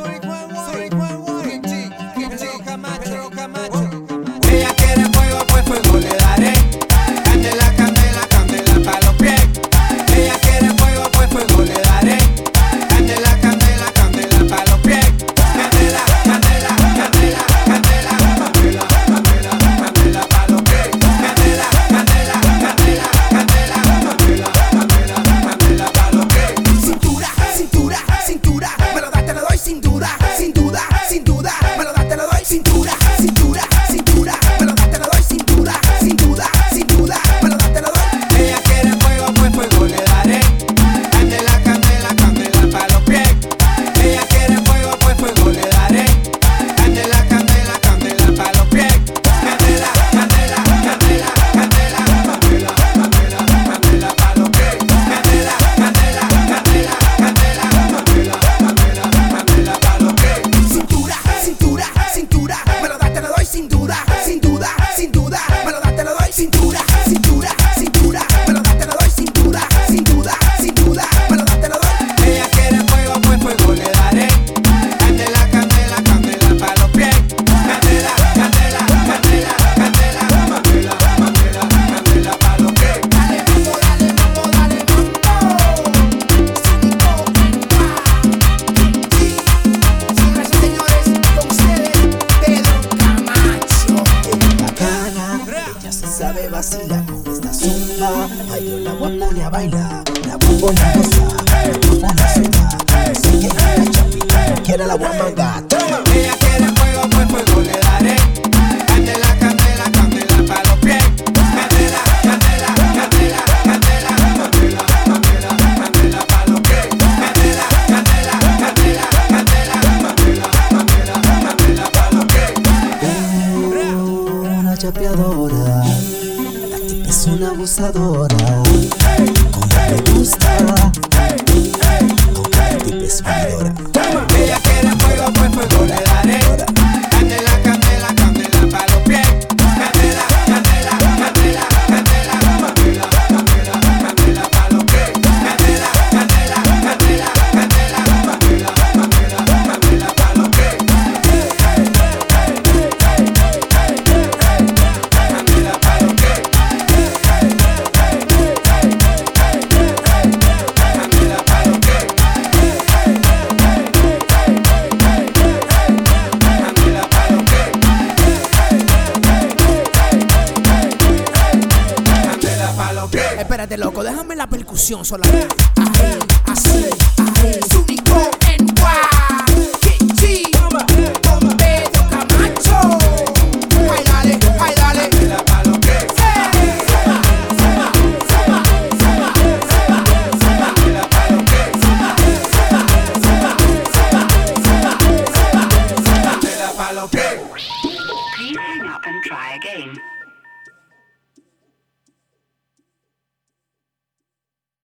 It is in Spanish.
Ella quiere fuego, pues fuego le daré. Candela, candela, candela pa' los pies. Ella quiere fuego, pues fuego le daré. Candela, candela, candela pa' los pies. Candela, candela, candela, candela, candela, candela, candela pa' los pies. Candela, candela, candela, candela, candela, candela, candela pa' los pies. Cintura, cintura, cintura, me lo das, te lo doy sin duda, sin duda, sin duda, me lo das, te lo doy. Cintura, cintura, cintura, me lo das, te lo doy sin duda, sin duda, sin duda, me lo das, te lo doy. Ella quiere fuego, pues fuego le daré. Candela, candela, candela pa' los pies. Ella quiere fuego, pues fuego le daré. Candela, candela, candela pa' los pies. Candela, candela, candela, candela, candela, candela, candela pa' los pies. Candela, candela, candela, candela, candela, candela, candela pa' los pies. Cintura, cintura, cintura, me lo das, te lo doy sin duda, sin duda, sin duda, me lo das, te lo doy. Cintura, cintura, cintura, me lo das, te lo doy sin duda, sin duda, sin duda, me lo das, te lo doy. Ella quiere fuego, pues fuego le daré. Candela, candela, candela pa' los pies. Candela, candela, candela, candela, candela, candela, candela pa' los pies. Dale mambo, dale mambo, dale mambo. Señoras y señores, con ustedes, Pedro Camacho. Bacana, ella se sabe vacilar con esta zumba. Ay, yo la voy a poner a bailar, la voy a poner a gozar, la voy a poner a sudar. Sé que ella chapita, quiere la voy a mangar. Ella quiere fuego, pues fuego le daré. Candela, candela, candela pa' los pies. Candela, candela, candela, candela, candela, candela, candela pa' los pies. Candela, candela, candela, candela, candela, candela, candela pa' los pies. Una chapeadora, la tipa es una abusadora. Como me gusta, aunque la tipa es vividora. Ella quiere fuego, pues fuego le daré. Candela, candela, candela pa' los pies. Candela, candela, candela, candela, candela, candela, candela pa' los pies. Candela, candela, candela, candela, candela, candela, candela pa' los pies. Candela pa' los pies. Candela pa' los pies. Candela pa' los pies. Candela pa' los pies. Espérate, loco, déjame la percusión solamente. Ahí, así, ahí. Único en Guaquichi, con Pedro Camacho. Ay, dale, ay, dale. Candela pa' los pies. Candela pa' los pies. Candela pa' los pies. Please hang up and try again.